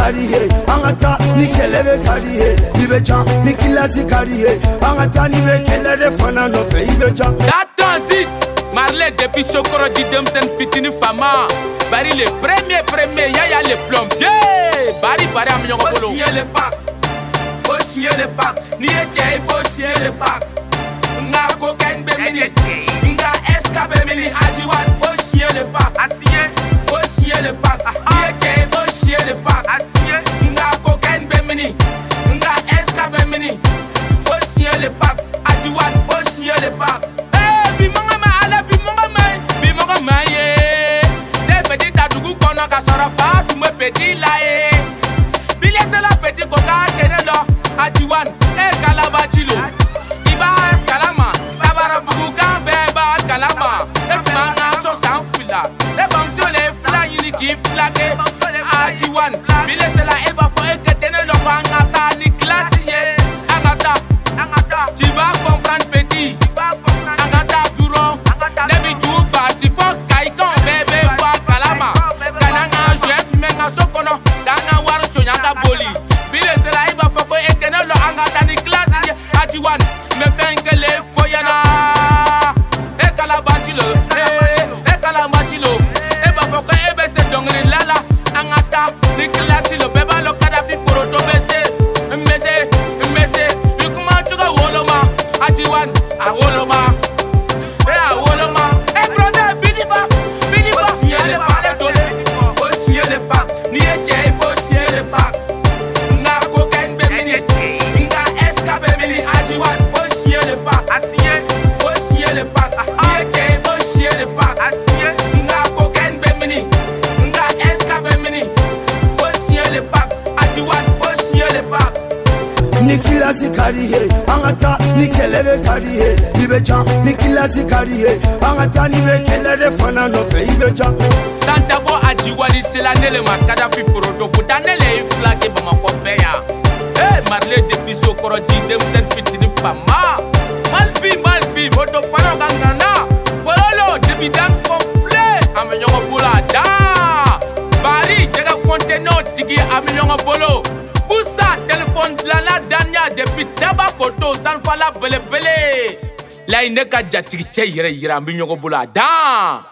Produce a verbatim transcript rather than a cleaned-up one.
kariye angata ni kelere kariye ibeja ni kilasi kariye angata ni be kelere fana no fe ibeja Attention Marley depuis Sokoro di Demsen fitini fama bari le premier premier yaya le plombier bari bari am nyongo bolo signer le pack faut signer le pack ni eche faut signer le pack nga cocaine be mini nga esca be mini ajiwan faut signer le pack a signer faut signer le pack ni eche faut signer le pack a signer nga cocaine be mini nga esca be mini faut signer le pack ajiwan faut signer le pack eh bi monga ma ala bi monga ma bi monga ma ye de petit tadugu kono ka sara fa tu me petit la ye bi laisse la petit coca tenelo ajiwan e kalaba chilo iba kalama tabara bugu kan beba kalama e tmana so san fila e bam so le fila yini ki fila ke ajiwan bi laisse la e ba fo e ke tenelo ngata ni classe ye angata angata tu vas comprendre petit angata duro nebi tu ba si fo kai kon bebe wa kalama kananga jet menga sokono danga war so nyanga boli bi laisse la e ba fo ko e tenelo angata ni classe ye ajiwan me fengele foyana e kala batilo e kala batilo e ba fo ko e be se dongri lala angata ni classe lo beba lo kada fi foro to bese mbese mbese yukuma tuga woloma ajiwan a woloma e a woloma e brother biliba biliba signer le pack faut signer le pack ni eche faut signer le pack nga cocaine be mini nga esca be mini ajiwan faut signer le pack a signer faut signer le pack ni eche faut signer le pack a signer nga cocaine be mini nga esca be mini faut signer le pack ajiwan faut signer le pack ni kilasi kariye angata ni kelere kariye ibeja ni kilasi kariye angata ni be kelere fana no fe ibeja tanta bo ajiwali sela nele makada fi forodo butanele iflage bama ko beya eh Marley depuis Sokoro di Demsen fitini fama malfi malfi moto paro gangana bololo depuis dan complet amenyongo bula da bari jega konteno tigi amenyongo bolo Boussa, téléphone lana danya depuis Tabakoto, Sanfala bele bele. La ineka jatiki che yere yira mbinyogo bula da.